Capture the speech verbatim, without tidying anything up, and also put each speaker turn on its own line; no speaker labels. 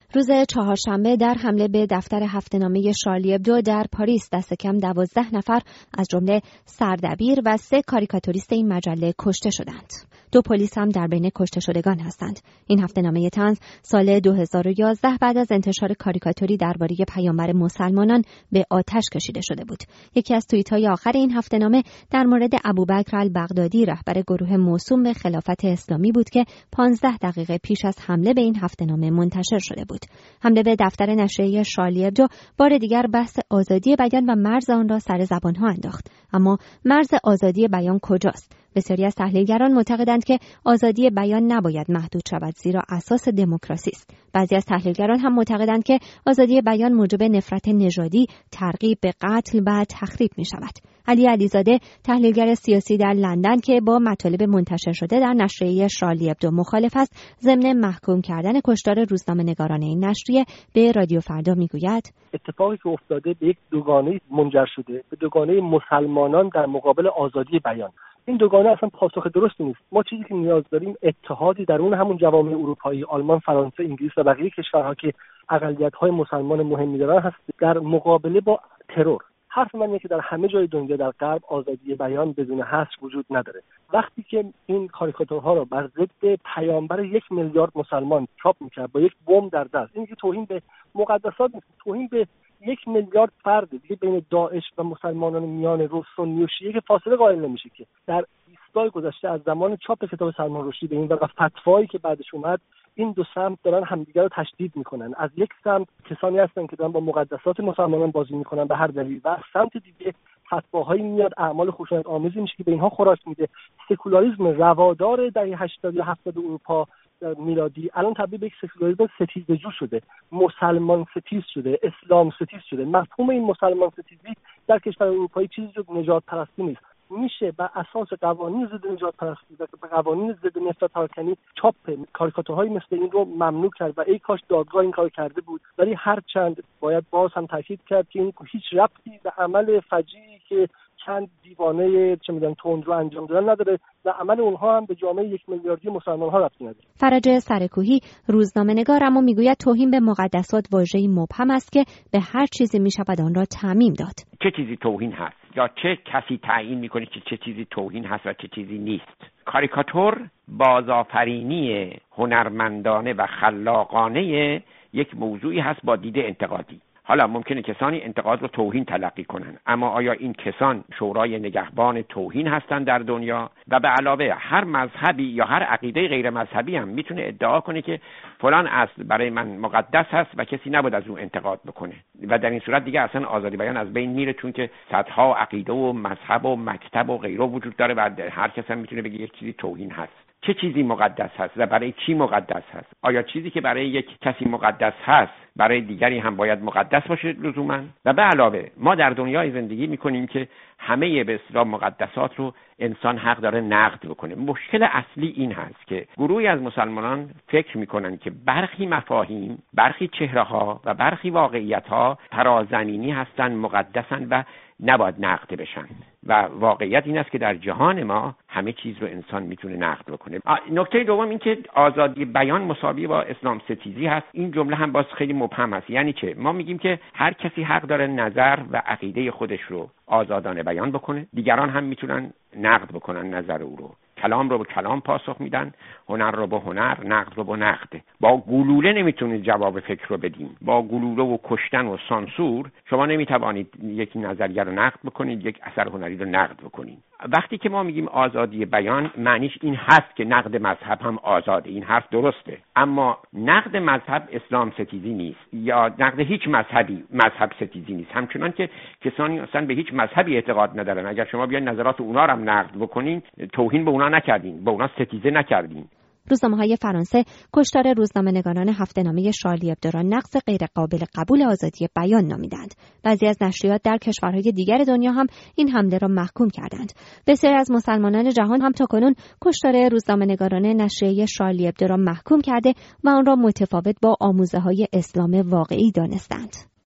روز چهارشنبه در حمله به دفتر هفته‌نامه شارلی ابدو در پاریس دست کم دوازده نفر از جمله سردبیر و سه کاریکاتوریست این مجله کشته شدند. دو پلیس هم در بین کشته شدگان هستند. این هفته‌نامه طنز سال دو هزار و یازده بعد از انتشار کاریکاتوری درباره پیامبر مسلمانان به آتش کشیده شده بود. یکی از توییت‌های آخر این هفته‌نامه در مورد ابوبکر البغدادی رهبر گروه موسوم به خلافت اسلامی بود که پانزده دقیقه پیش از حمله به این هفته‌نامه منتشر شده بود. حمله به دفتر نشریه شارلی ابدو بار دیگر بحث آزادی بیان و مرز آن را سر زبان‌ها انداخت. اما مرز آزادی بیان کجاست؟ بسیاری از تحلیلگران معتقدند که آزادی بیان نباید محدود شود، زیرا اساس دموکراسی است. بعضی از تحلیلگران هم معتقدند که آزادی بیان موجب نفرت نژادی، ترغیب به قتل و تخریب می شود. علی علیزاده، تحلیلگر سیاسی در لندن که با مطالب منتشر شده در نشریه شارلی ابدو مخالف است، ضمن محکوم کردن کشتار روزنامه‌نگاران این نشریه به رادیو فردا میگوید:
اتفاقی که افتاده به یک دوگانه منجر شده، به دوگانه مسلمانان در مقابل آزادی بیان. این دوگانه اصلا پاسخ درستی نیست. ما چیزی که نیاز داریم اتحادی درون همون جوامع اروپایی، آلمان، فرانسه، انگلیس و بقیه کشورها که اقلیت‌های مسلمان مهمی دارن هست در مقابله با ترور. حرف من اینه که در همه جای دنیا در غرب آزادی بیان بدون حصر وجود نداره. وقتی که این کاریکاتورها رو بر ضد پیامبر یک میلیارد مسلمان چاپ می‌کرد با یک بمب در دست، این که توهین به مقدسات نیست، توهین به یک میلیارد فرد دیگه بین داعش و مسلمانان میان رو سنی و شیعه که فاصله قائل نمیشه که در بیست گذشته از زمان چاپ کتاب سلمان رشدی به این و فتوایی که بعدش اومد، این دو سمت دارن همدیگر رو تشدید میکنن. از یک سمت کسانی هستن که دارن با مقدسات مسلمانان بازی میکنن به هر دلیل و از سمت دیگه فتواهایی میاد، اعمال خشونت آمیزی میشه که به اینها خوراک میده. سکولاریسم روادار دهه هشتاد یا هفتاد اروپا میلادی الان تبدیل به یک سکولاریسم ستیزجو شده، مسلمان ستیز شده، اسلام ستیز شده. مفهوم این مسلمان ستیزی در کشور اروپایی چیزی جز نژاد پرستی نیست. میشه بر اساس قوانین ضد نژاد پرستی و قوانین ضد نفرت پراکنی چاپ کاریکاتورهای مثل این رو ممنوع کرد و ای کاش دادگاه این کار کرده بود. ولی هر چند باید باز هم تاکید کرد که این هیچ ربطی به عمل فجیعی که چند دیوانه چه میدونن تندرو انجام دادن نداره و عمل اونها هم به جامعه یک میلیاردی مسلمان ها ربطی نداره.
فرج سرکوهی روزنامه‌نگار اما میگوید توهین به مقدسات واژه‌ای مبهم است که به هر چیزی میشود آن را تعمیم داد.
چه چیزی توهین هست یا چه کسی تعیین میکنه که چه چیزی توهین هست و چه چیزی نیست؟ کاریکاتور بازآفرینی هنرمندانه و خلاقانه یک موضوعی هست با دید انتقادی. حالا ممکنه کسانی انتقاد رو توهین تلقی کنن، اما آیا این کسان شورای نگهبان توهین هستند در دنیا؟ و به علاوه هر مذهبی یا هر عقیده غیر مذهبی هم میتونه ادعا کنه که فلان اصل برای من مقدس هست و کسی نباید از اون انتقاد بکنه و در این صورت دیگه اصلا آزادی بیان از بین میره، چون که صدها عقیده و مذهب و مکتب و غیره وجود داره و هر کسی هم میتونه بگه یک چیزی توهین هست. چه چیزی مقدس هست و برای کی مقدس هست؟ آیا چیزی که برای یک کسی مقدس هست برای دیگری هم باید مقدس باشه لزوما؟ و به علاوه ما در دنیای زندگی میکنیم که همه به اصطلاح مقدسات رو انسان حق داره نقد بکنه. مشکل اصلی این هست که گروهی از مسلمانان فکر میکنن که برخی مفاهیم، برخی چهره‌ها و برخی واقعیت‌ها ترازمینی هستن، مقدسن و نباید نقد بشن و واقعیت این است که در جهان ما همه چیز رو انسان میتونه نقد بکنه. نکته دوم این که آزادی بیان مساوی با اسلام ستیزی هست. این جمله هم باز خیلی مبهم است. یعنی چه؟ ما میگیم که هر کسی حق داره نظر و عقیده خودش رو آزادانه بیان بکنه، دیگران هم میتونن نقد بکنن نظر او رو. کلام رو به کلام پاسخ میدن، هنر رو با هنر، نقد رو با نقد. با گلوله نمیتونید جواب فکر رو بدین. با گلوله و کشتن و سانسور شما نمیتوانید یک نظریه رو نقد بکنید، یک اثر هنری رو نقد بکنید. وقتی که ما میگیم آزادی بیان، معنیش این هست که نقد مذهب هم آزاده. این حرف درسته، اما نقد مذهب اسلام ستیزی نیست یا نقد هیچ مذهبی مذهب ستیزی نیست. همچنان که کسانی اصلا به هیچ مذهبی اعتقاد ندارن، اگر شما بیاین نظرات اونا رو هم نقد بکنین، توهین به اونا نکردین، به اونا ستیزه نکردین.
روزنامه‌های فرانسه کشتار روزنامه‌نگاران هفته‌نامه شارلی ابدو را نقض غیرقابل قبول آزادی بیان نامیدند. بعضی از نشریات در کشورهای دیگر دنیا هم این حمله را محکوم کردند. بسیاری از مسلمانان جهان هم تاکنون کشتار روزنامه‌نگاران نشریه شارلی ابدو را محکوم کرده و آن را متفاوت با آموزه‌های اسلام واقعی دانستند.